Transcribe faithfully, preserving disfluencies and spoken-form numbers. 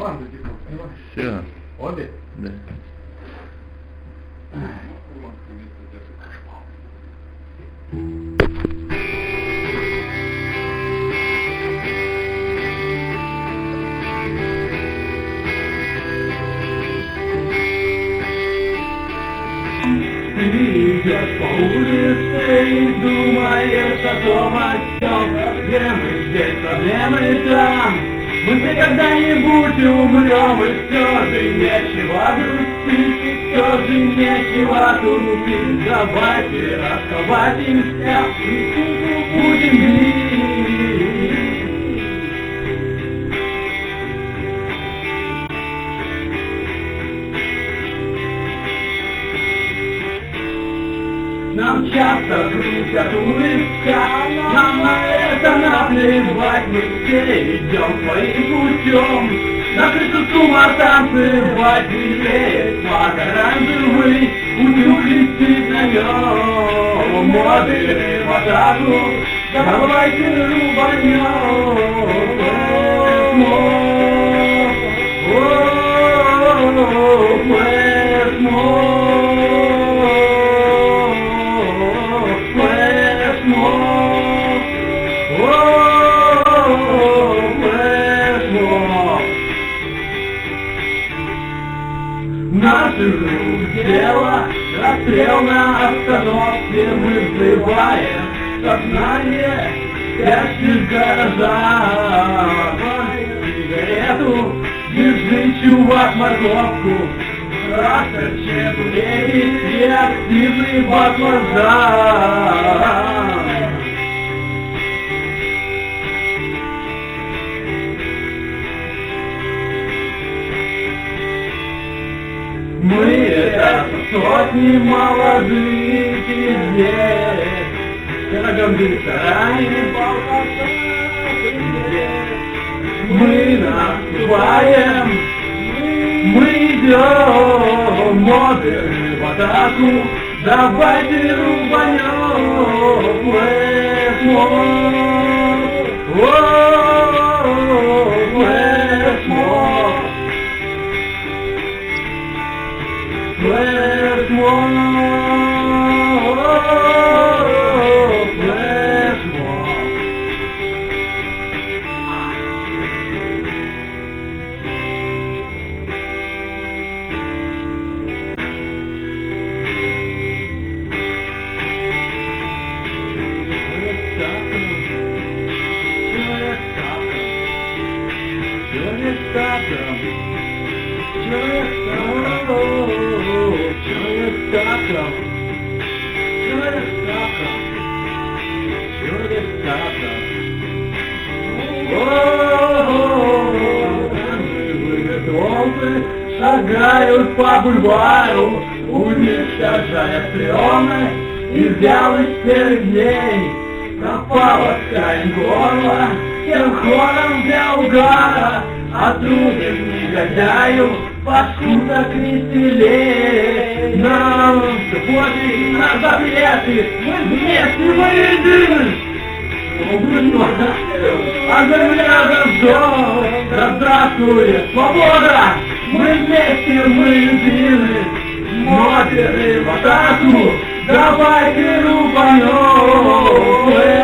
Команду диплом, понимаешь? Все. Обе? Да. Ты идешь по улице и думаешь о том, о сём. Проблемы здесь, проблемы там. Мы все когда-нибудь умрем, и все же нечего грустить, все же нечего тупить. Давайте расхватимся и будем жить. Нам часто крутят улыбка, нам на это наплевать, мы все идем своим путем. На крышу с ума танцевать, греет флаг оранжевый, утюг летит на нем. Моды в атаку, давайте рубанем. Наших рук дело, расстрел на остановке, мы взрываем сознание спящих горожан. Сигарету, держи, чувак, морковку, расточет левит и активный баклажан. Мы это сотни молодых здесь, в дорогом ресторане. Мы наступаем, мы идем, моды в атаку, давайте рубанем. Flash mob, flash mob. Человек стаком, человек стаком. Человек стаком, человек стаком, человек стаком. Оранжевые толпы шагают по бульвару, уничтожая стремы и вялых серых дней. Пропала ткань горла, всем хором для угара, отрубим негодяю паскудок веселей. Нам все пофиг на запреты, мы вместе, мы едины. А земля рождёт, да здравствует свобода. Мы вместе, мы едины. Мотеры в атаку, давайте рубанем.